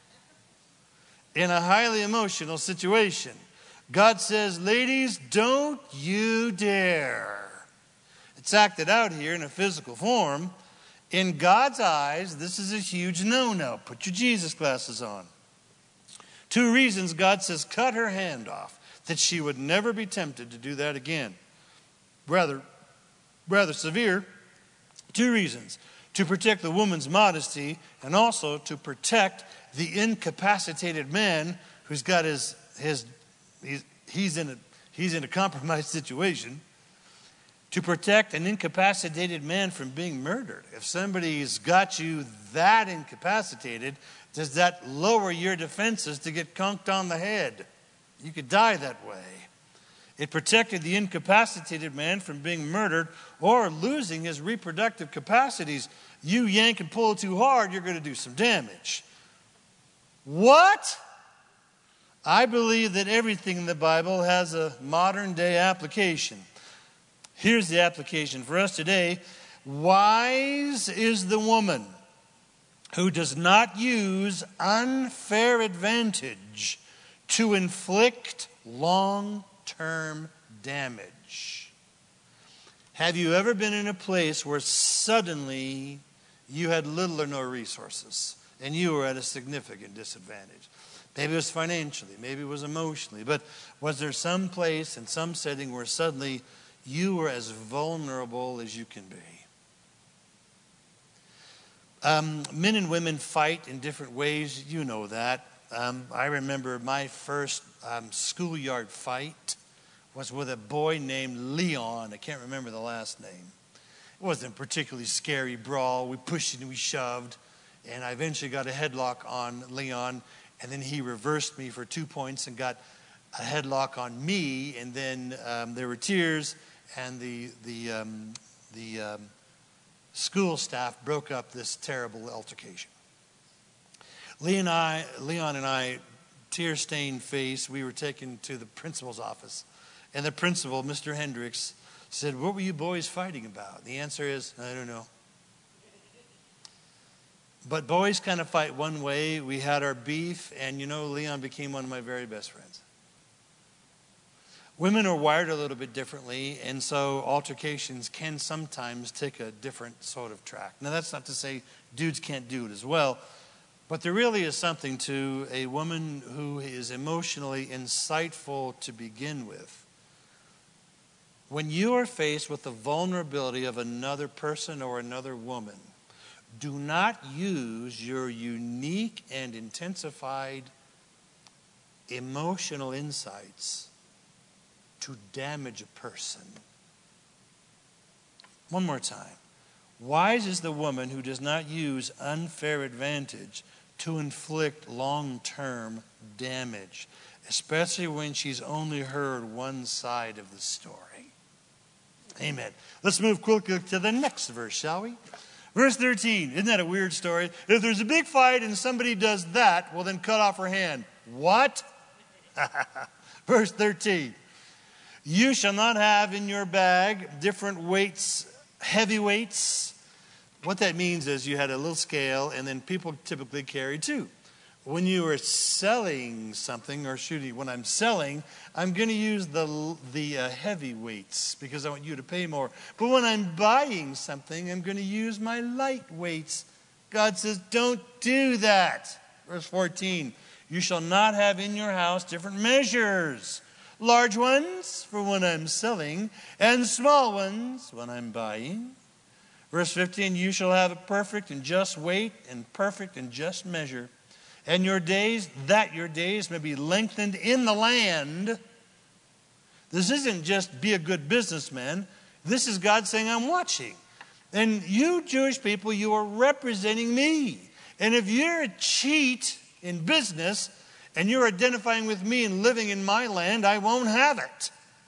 in a highly emotional situation. God says, ladies, don't you dare. It's acted out here in a physical form. In God's eyes, this is a huge no-no. Put your Jesus glasses on. Two reasons God says cut her hand off, that she would never be tempted to do that again. Rather, rather severe. Two reasons. To protect the woman's modesty and also to protect the incapacitated man who's got his, his he's, he's, in a, he's in a compromised situation. To protect an incapacitated man from being murdered. If somebody's got you that incapacitated, does that lower your defenses to get conked on the head? You could die that way. It protected the incapacitated man from being murdered or losing his reproductive capacities. You yank and pull too hard, you're going to do some damage. What? I believe that everything in the Bible has a modern day application. Here's the application for us today. Wise is the woman who does not use unfair advantage to inflict long-term damage. Have you ever been in a place where suddenly you had little or no resources and you were at a significant disadvantage? Maybe it was financially, maybe it was emotionally, but was there some place in some setting where suddenly you were as vulnerable as you can be? Um, men and women fight in different ways. You know that. Um, I remember my first um, schoolyard fight was with a boy named Leon. I can't remember the last name. It wasn't a particularly scary brawl. We pushed and we shoved. And I eventually got a headlock on Leon, and then he reversed me for two points and got a headlock on me, and then um, there were tears, and the the um, the um, school staff broke up this terrible altercation. Leon and I, Leon and I, tear-stained face, we were taken to the principal's office, and the principal, Mister Hendricks, said, "What were you boys fighting about?" The answer is, "I don't know." But boys kind of fight one way. We had our beef, and you know, Leon became one of my very best friends. Women are wired a little bit differently, and so altercations can sometimes take a different sort of track. Now, that's not to say dudes can't do it as well, but there really is something to a woman who is emotionally insightful to begin with. When you are faced with the vulnerability of another person or another woman, do not use your unique and intensified emotional insights to damage a person. One more time. Wise is the woman who does not use unfair advantage to inflict long-term damage, especially when she's only heard one side of the story. Amen. Let's move quickly to the next verse, shall we? Verse thirteen, isn't that a weird story? If there's a big fight and somebody does that, well then cut off her hand. What? Verse thirteen, you shall not have in your bag different weights, heavy weights. What that means is you had a little scale, and then people typically carry two. When you are selling something, or shooting, when I'm selling, I'm going to use the the uh, heavy weights because I want you to pay more. But when I'm buying something, I'm going to use my light weights. God says, don't do that. Verse fourteen, you shall not have in your house different measures. Large ones for when I'm selling, and small ones when I'm buying. Verse fifteen, you shall have a perfect and just weight and perfect and just measure. And your days, that your days may be lengthened in the land. This isn't just be a good businessman. This is God saying, I'm watching. And you Jewish people, you are representing me. And if you're a cheat in business and you're identifying with me and living in my land, I won't have it.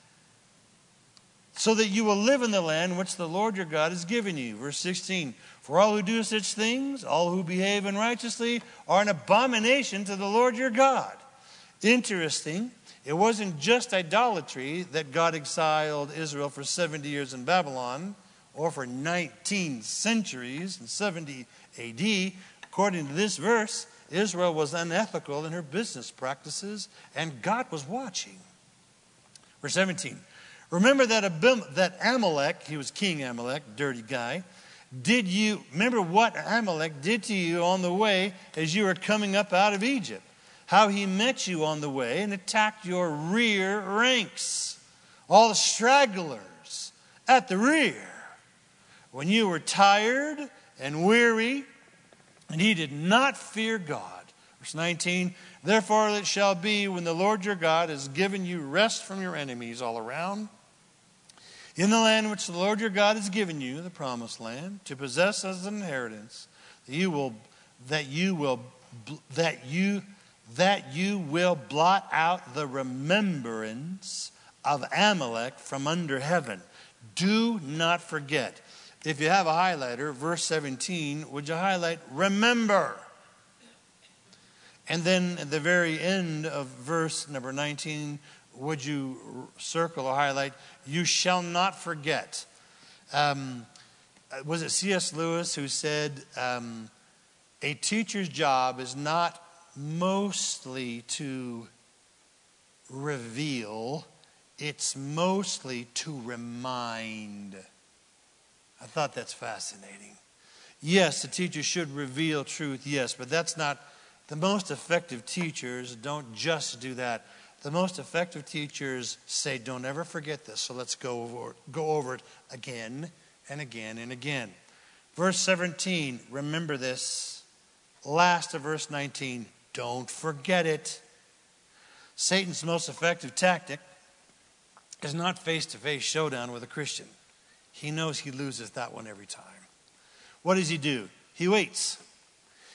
So that you will live in the land which the Lord your God has given you. Verse sixteen, for all who do such things, all who behave unrighteously, are an abomination to the Lord your God. Interesting, it wasn't just idolatry that God exiled Israel for seventy years in Babylon, or for nineteen centuries in seventy A D. According to this verse, Israel was unethical in her business practices, and God was watching. Verse seventeen, remember that Abim, that Amalek, he was King Amalek, dirty guy, did you, remember what Amalek did to you on the way as you were coming up out of Egypt? How he met you on the way and attacked your rear ranks. All the stragglers at the rear. When you were tired and weary, and he did not fear God. Verse nineteen, therefore it shall be when the Lord your God has given you rest from your enemies all around, in the land which the Lord your God has given you, the promised land, to possess as an inheritance, that you will, that you will, that you, that you will blot out the remembrance of Amalek from under heaven. Do not forget. If you have a highlighter, verse seventeen, would you highlight remember? And then at the very end of verse number nineteen, would you circle or highlight, you shall not forget. Um, was it C S Lewis who said, um, a teacher's job is not mostly to reveal, it's mostly to remind. I thought that's fascinating. Yes, the teacher should reveal truth, yes, but that's not, the most effective teachers don't just do that. The most effective teachers say, don't ever forget this, so let's go over, go over it again and again and again. Verse seventeen, remember this. Last of verse nineteen, don't forget it. Satan's most effective tactic is not face-to-face showdown with a Christian. He knows he loses that one every time. What does he do? He waits.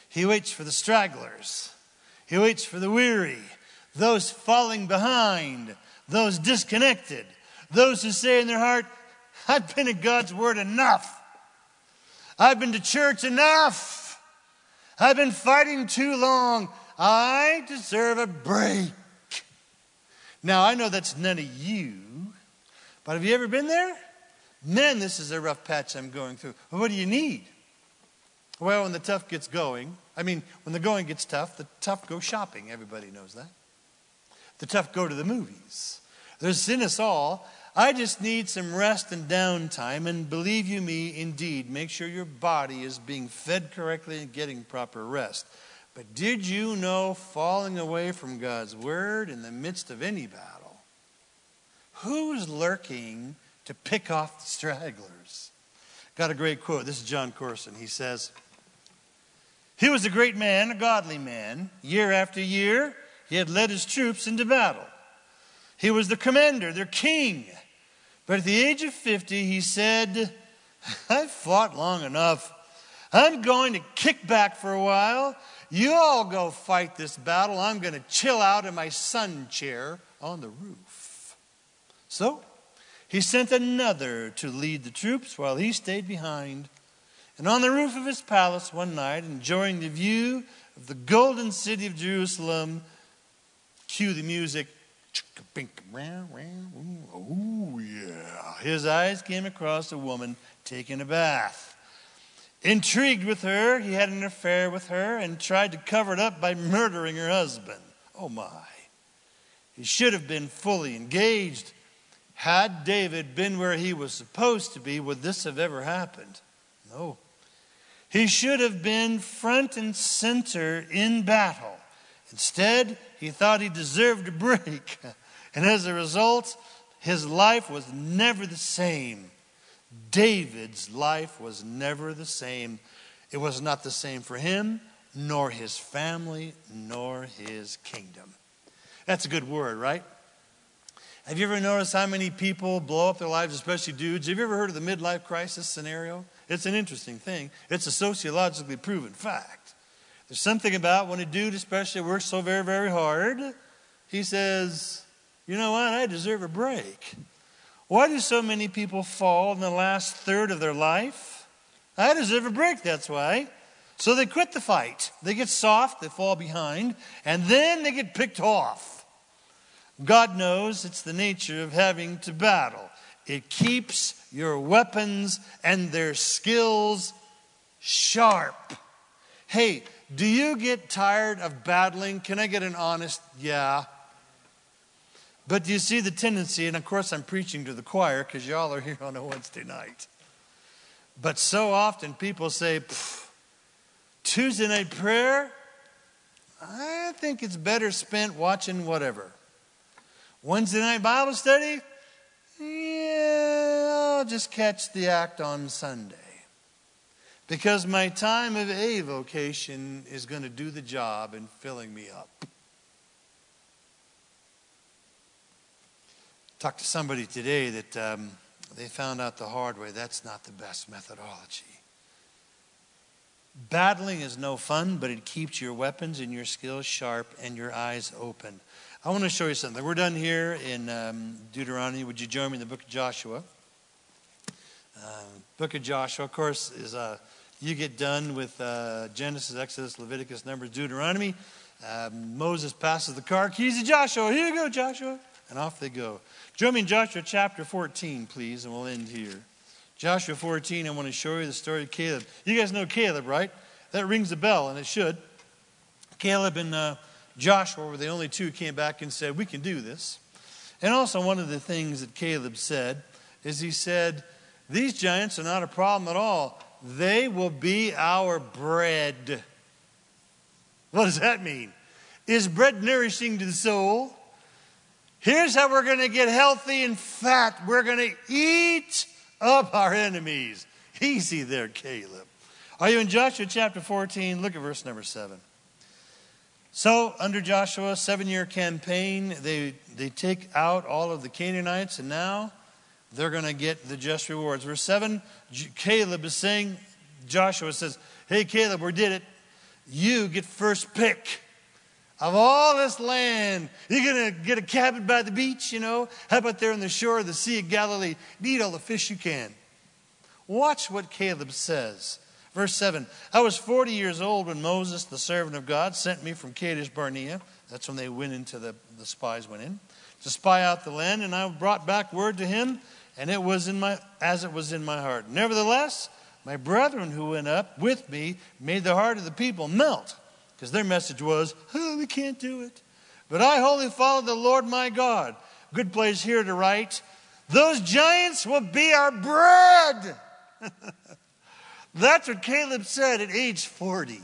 He waits for the stragglers. He waits for the weary, those falling behind, those disconnected, those who say in their heart, I've been in God's word enough. I've been to church enough. I've been fighting too long. I deserve a break. Now, I know that's none of you, but have you ever been there? Man, this is a rough patch I'm going through. Well, what do you need? Well, when the tough gets going, I mean, when the going gets tough, the tough go shopping. Everybody knows that. The tough go to the movies. There's in us all. I just need some rest and downtime, and believe you me, indeed, make sure your body is being fed correctly and getting proper rest. But did you know falling away from God's word in the midst of any battle, who's lurking to pick off the stragglers? Got a great quote. This is John Corson. He says, he was a great man, a godly man. Year after year, he had led his troops into battle. He was the commander, their king. But at the age of fifty, he said, I've fought long enough. I'm going to kick back for a while. You all go fight this battle. I'm going to chill out in my sun chair on the roof. So he sent another to lead the troops while he stayed behind. And on the roof of his palace one night, enjoying the view of the golden city of Jerusalem, cue the music. Oh, yeah. His eyes came across a woman taking a bath. Intrigued with her, he had an affair with her and tried to cover it up by murdering her husband. Oh, my. He should have been fully engaged. Had David been where he was supposed to be, would this have ever happened? No. He should have been front and center in battle. Instead, he thought he deserved a break. And as a result, his life was never the same. David's life was never the same. It was not the same for him, nor his family, nor his kingdom. That's a good word, right? Have you ever noticed how many people blow up their lives, especially dudes? Have you ever heard of the midlife crisis scenario? It's an interesting thing. It's a sociologically proven fact. There's something about when a dude especially works so very, very hard, he says, you know what, I deserve a break. Why do so many people fall in the last third of their life? I deserve a break, that's why. So they quit the fight. They get soft, they fall behind, and then they get picked off. God knows it's the nature of having to battle. It keeps your weapons and their skills sharp. Hey, do you get tired of battling? Can I get an honest yeah? But do you see the tendency, and of course I'm preaching to the choir because y'all are here on a Wednesday night. But so often people say, Tuesday night prayer, I think it's better spent watching whatever. Wednesday night Bible study, yeah, I'll just catch the act on Sunday. Because my time of avocation is going to do the job in filling me up. Talked to somebody today that um, they found out the hard way. That's not the best methodology. Battling is no fun, but it keeps your weapons and your skills sharp and your eyes open. I want to show you something. We're done here in um, Deuteronomy. Would you join me in the book of Joshua? Uh, book of Joshua, of course, is uh, you get done with uh, Genesis, Exodus, Leviticus, Numbers, Deuteronomy. Um, Moses passes the car keys to Joshua. Here you go, Joshua. And off they go. Join me in Joshua chapter fourteen, please, and we'll end here. Joshua fourteen, I want to show you the story of Caleb. You guys know Caleb, right? That rings a bell, and it should. Caleb and uh, Joshua were the only two who came back and said, we can do this. And also one of the things that Caleb said is he said, these giants are not a problem at all. They will be our bread. What does that mean? Is bread nourishing to the soul? Here's how we're going to get healthy and fat. We're going to eat up our enemies. Easy there, Caleb. Are you in Joshua chapter fourteen? Look at verse number seven. So, under Joshua, seven-year campaign, they, they take out all of the Canaanites, and now they're going to get the just rewards. Verse seven, Caleb is saying, Joshua says, hey, Caleb, we did it. you get first pick of all this land. You're going to get a cabin by the beach, you know. How about there on the shore of the Sea of Galilee? Eat all the fish you can. Watch what Caleb says. Verse seven, I was forty years old when Moses, the servant of God, sent me from Kadesh Barnea. That's when they went into the, the spies went in, to spy out the land, and I brought back word to him, and it was in my as it was in my heart. Nevertheless, my brethren who went up with me made the heart of the people melt, because their message was, oh, we can't do it. But I wholly followed the Lord my God. Good place here to write, those giants will be our bread. That's what Caleb said at age forty.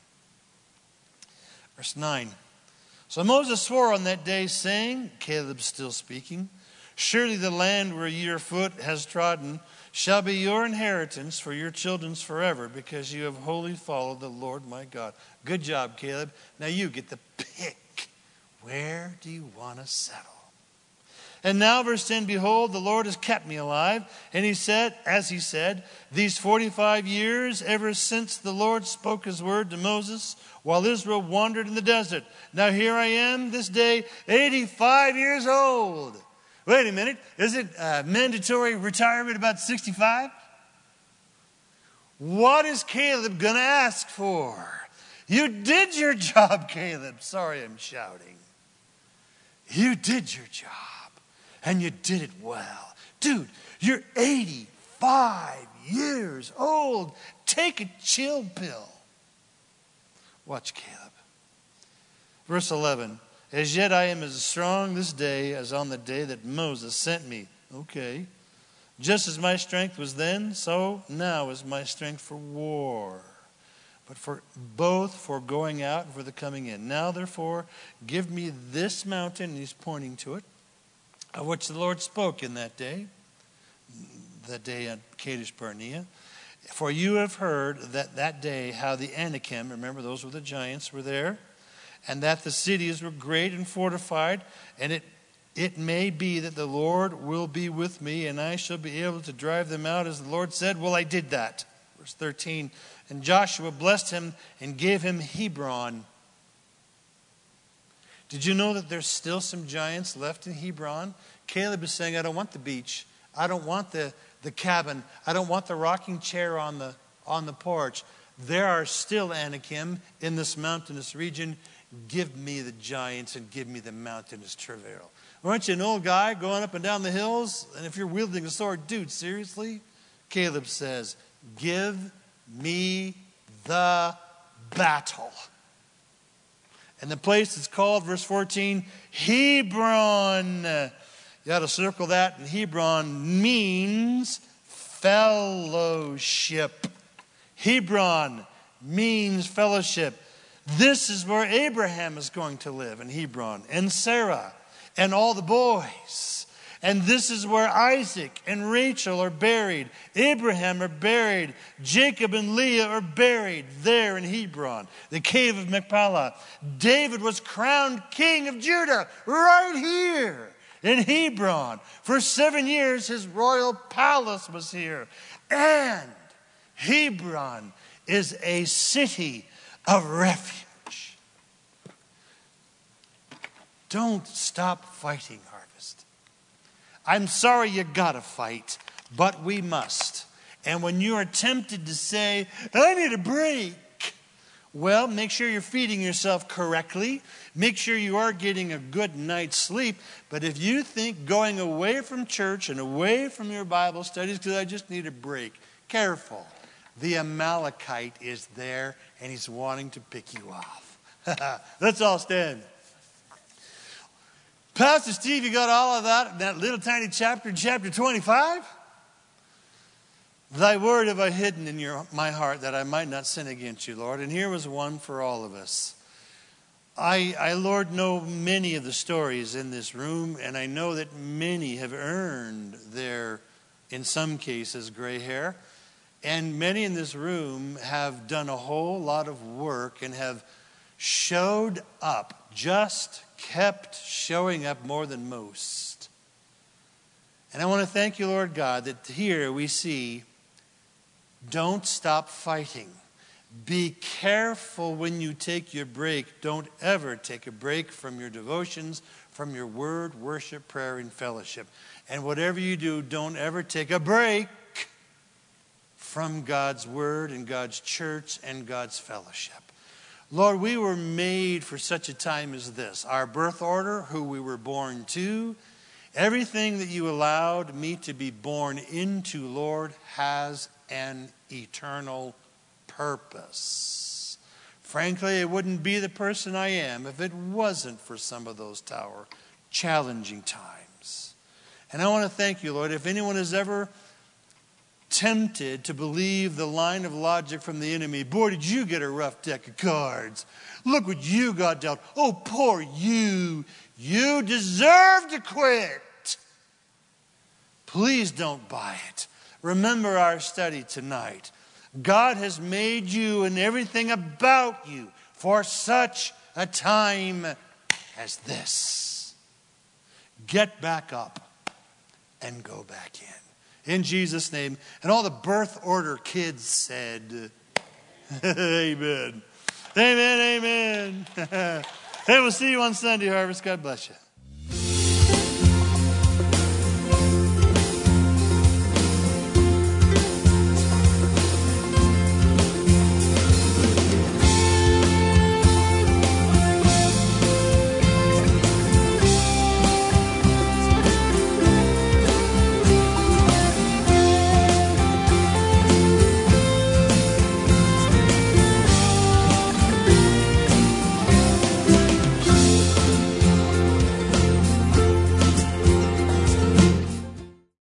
Verse nine. So Moses swore on that day, saying, Caleb's still speaking, surely the land where your foot has trodden shall be your inheritance for your children's forever, because you have wholly followed the Lord my God. Good job, Caleb. Now you get the pick. Where do you want to settle? And now, verse ten, behold, the Lord has kept me alive. And he said, as he said, these forty-five years, ever since the Lord spoke his word to Moses, while Israel wandered in the desert. Now here I am this day, eighty-five years old. Wait a minute. Is it uh, mandatory retirement about sixty-five? What is Caleb going to ask for? You did your job, Caleb. Sorry I'm shouting. You did your job. And you did it well. Dude, you're eighty-five years old. Take a chill pill. Watch Caleb. Verse eleven. As yet I am as strong this day as on the day that Moses sent me. Okay. Just as my strength was then, so now is my strength for war. But for both for going out and for the coming in. Now therefore, give me this mountain, and he's pointing to it, of which the Lord spoke in that day, that day at Kadesh Barnea. For you have heard that that day how the Anakim, remember those were the giants, were there, and that the cities were great and fortified, and it it may be that the Lord will be with me, and I shall be able to drive them out, as the Lord said. Well, I did that. Verse thirteen, and Joshua blessed him and gave him Hebron. Did you know that there's still some giants left in Hebron? Caleb is saying, I don't want the beach. I don't want the, the cabin. I don't want the rocking chair on the, on the porch. There are still Anakim in this mountainous region. Give me the giants and give me the mountainous travail. Aren't you an old guy going up and down the hills? And if you're wielding a sword, dude, seriously? Caleb says, give me the battle. And the place is called, verse fourteen, Hebron. You ought to circle that. And Hebron means fellowship. Hebron means fellowship. This is where Abraham is going to live, in Hebron, and Sarah, and all the boys. And this is where Isaac and Rachel are buried. Abraham are buried. Jacob and Leah are buried there in Hebron, the cave of Machpelah. David was crowned king of Judah right here in Hebron. For seven years, his royal palace was here. And Hebron is a city of refuge. Don't stop fighting, Harvest. I'm sorry you gotta fight, but we must. And when you are tempted to say, I need a break, well, make sure you're feeding yourself correctly. Make sure you are getting a good night's sleep. But if you think going away from church and away from your Bible studies because I just need a break, careful. The Amalekite is there and he's wanting to pick you off. Let's all stand. Pastor Steve, you got all of that in that little tiny chapter, chapter twenty-five? Thy word have I hidden in your, my heart that I might not sin against you, Lord. And here was one for all of us. I, I, Lord, know many of the stories in this room, and I know that many have earned their, in some cases, gray hair. And many in this room have done a whole lot of work and have showed up, just kept showing up more than most. And I want to thank you, Lord God, that here we see, don't stop fighting. Be careful when you take your break. Don't ever take a break from your devotions, from your word, worship, prayer, and fellowship. And whatever you do, don't ever take a break from God's word and God's church and God's fellowship. Lord, we were made for such a time as this. Our birth order, who we were born to, everything that you allowed me to be born into, Lord, has an eternal purpose. Frankly, I wouldn't be the person I am if it wasn't for some of those tower challenging times. And I want to thank you, Lord. If anyone has ever tempted to believe the line of logic from the enemy, boy, did you get a rough deck of cards. Look what you got dealt. Oh, poor you. You deserve to quit. Please don't buy it. Remember our study tonight. God has made you and everything about you for such a time as this. Get back up and go back in. In Jesus' name. And all the birth order kids said, amen. Amen, amen. Hey, we'll see you on Sunday, Harvest. God bless you.